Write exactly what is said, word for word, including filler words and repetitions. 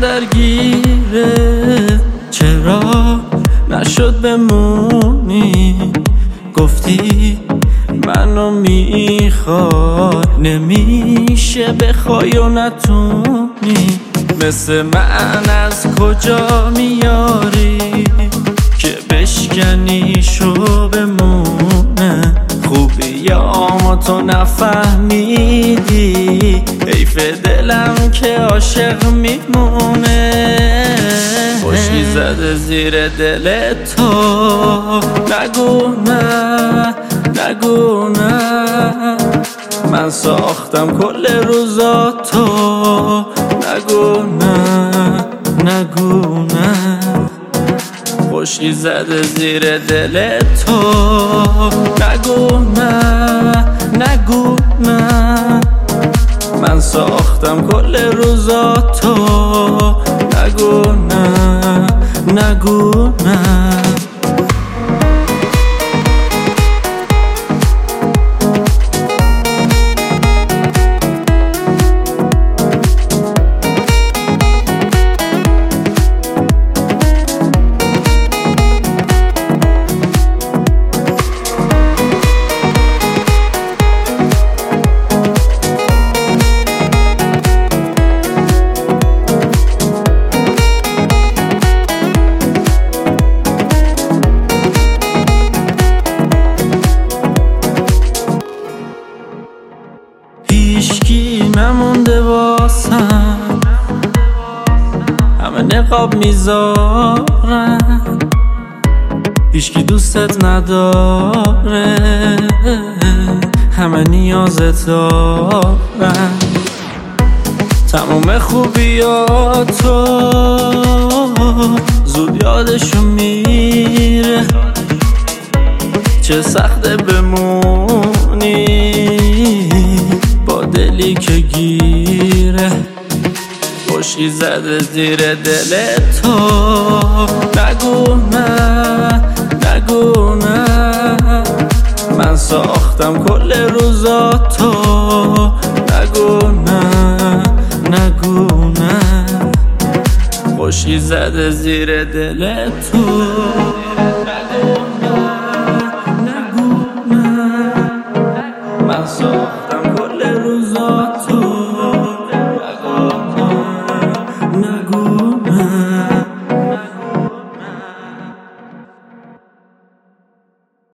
درگیره، چرا نشد بمونی؟ گفتی منو میخوای، نمیشه بخوای و نتونی. مثل من از کجا میاری که بشکنیشو بمونه؟ خوبی یا ما تو نفهمیدی، حیف دلم که عاشق میمونه. خوشی زده زیر دل تو، نگو نه نگو نه، من ساختم کل روزا تو. نگو نه نگو نه، خوشی زده زیر دل تو. نگو نه نگو نه، من ساختم کل روزا تو. نگو نه نگو نه. هیچکی نمونده واسم، همه نقاب میذارن، هیچکی دوستت نداره، همه نیازت دارن. تموم خوبیاتو زود یادشون میره، چه سخته بمونی با دلی که گیره. خوشی زده زیر دل تو، نگو نه نگو نه، من ساختم کل روزا تو. نگو نه نگو نه، خوشی زده زیر دل تو. نگو نه نگو نه، من ساختم کل روزا تو. نگو نه نگو نه.